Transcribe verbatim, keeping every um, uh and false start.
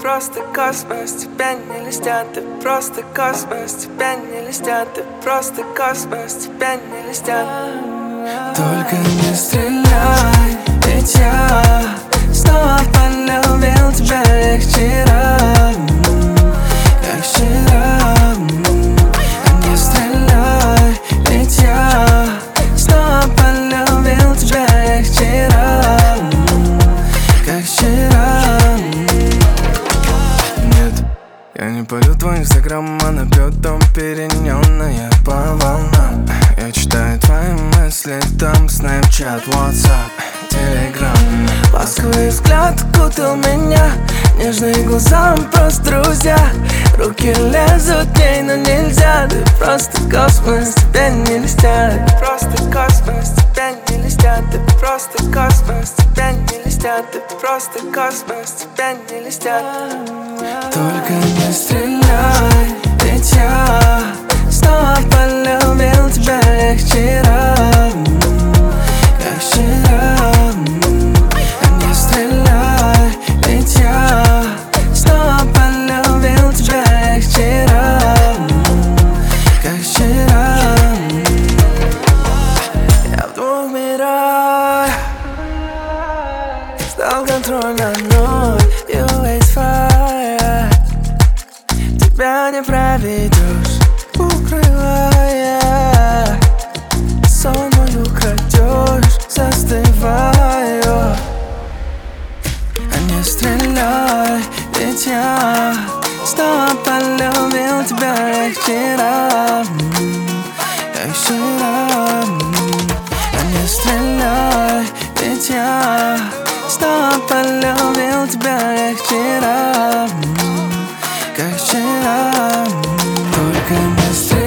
просто космос, тебя не листят, ты просто космос, тебя не листят, ты просто космос, тебя не листят. Только не стреляй, ведь я снова полюбил тебя, как вчера, как вчера. Не стреляй, ведь я снова полюбил тебя, как вчера, как вчера. Нет, я не полю твой инстаграм, а набьет дом перенённая по волнам. Я читаю твои мысли, там снэпчат, ватсап, телеграм. Ласковый взгляд укутал меня, нежные глаза, мы просто друзья. Руки лезут в ней, но нельзя, ты просто космос, тебя не листят. Ты просто космос, тебя не листят, ты просто космос, тебя не листят, ты просто космос, тебя не листят. Только не стреляй, ведь я снова полюбил тебя, как вчера, как вчера. Не стреляй, ведь я снова полюбил тебя, как вчера, как вчера. Я в двух мирах стал контроль над мной, you waste fire. Тебя не проведешь, укрывая, сон мой украдешь, застываю. А не стреляй, ведь я снова полюбил тебя, как вчера, как вчера. А не стреляй, ведь я снова полюбил тебя, как вчера, как вчера. Только не стреляй.